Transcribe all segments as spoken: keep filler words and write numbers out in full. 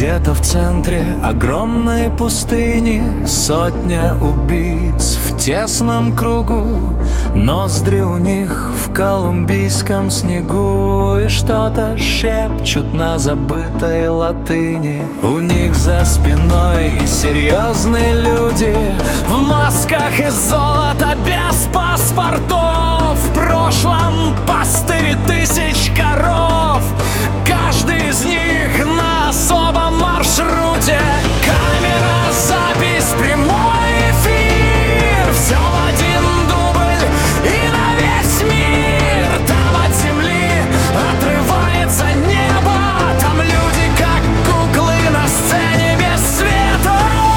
Где-то в центре огромной пустыни сотня убийц в тесном кругу. Ноздри у них в колумбийском снегу, и что-то шепчут на забытой латыни. У них за спиной серьезные люди в масках из золота, без паспортов. В прошлом пастыри тысяч коров, каждый из них на особом маршруте. Камера, запись, прямой эфир, все в один дубль и на весь мир. Там от земли отрывается небо, там люди как куклы на сцене без света.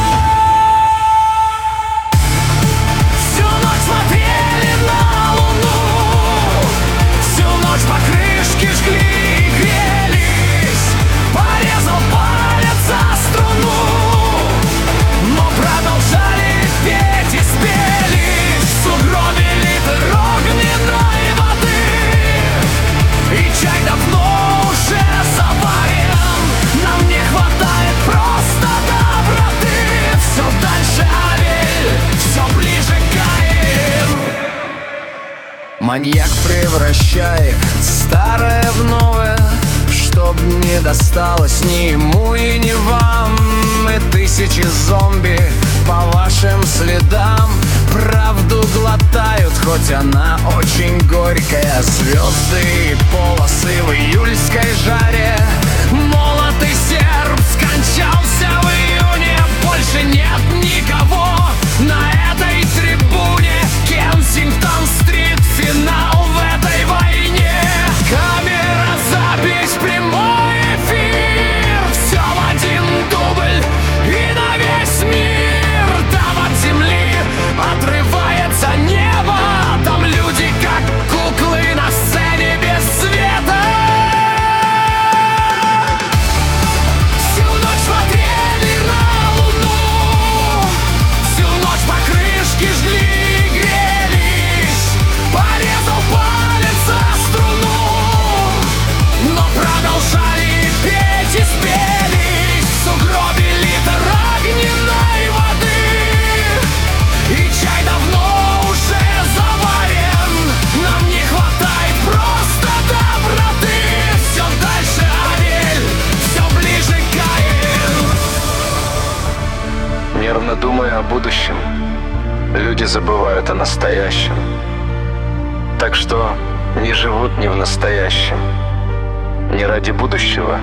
Всю ночь смотрели на луну, всю ночь по крышке жгли и грелись. Порезал палец за струну, но продолжали петь и спели. В сугробе литр огненной воды, и чай давно уже заварен. Нам не хватает просто доброты. Все дальше Авель, все ближе Каин. Маньяк превращает старое в новое, чтоб не досталось ни ему и ни вам. И тысячи зомби по вашим следам правду глотают, хоть она очень горькая. Звезды и полосы в июльской жаре. Молот и серб скончался в июне. Больше нет никого на этой трибуне. Кенсингтон-стрит, финал в этой войне. Камера, запись, прямой эфир, все в один дубль и на весь мир. Там от земли отрывается небо, там люди как куклы на сцене без света. Всю ночь смотрели на луну, всю ночь по крышке жгли и грелись. Порезал палец за струну, но продолжали петь и спелись. В сугробе литр огненной воды, и чай давно уже заварен. Нам не хватает просто доброты. Все дальше Авель, все ближе Каин. Нервно думая о будущем, люди забывают о настоящем. Так что не живут ни в настоящем, не ради будущего.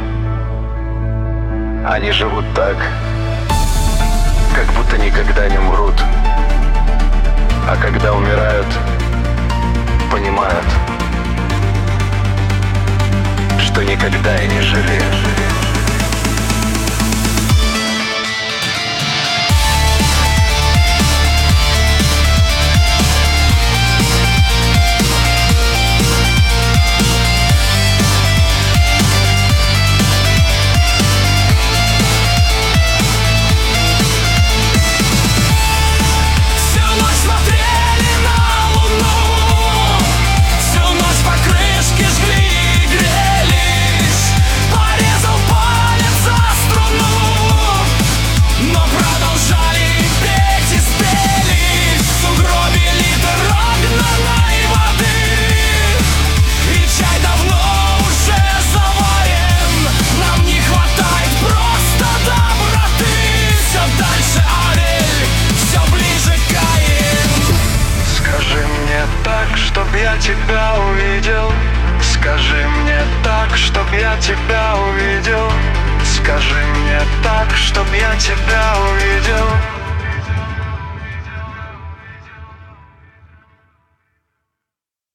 Они живут так, как будто никогда не умрут. А когда умирают, понимают, что никогда и не жили. Тебя увидел, скажи мне так, чтоб я тебя увидел. Скажи мне так, чтоб я тебя увидел.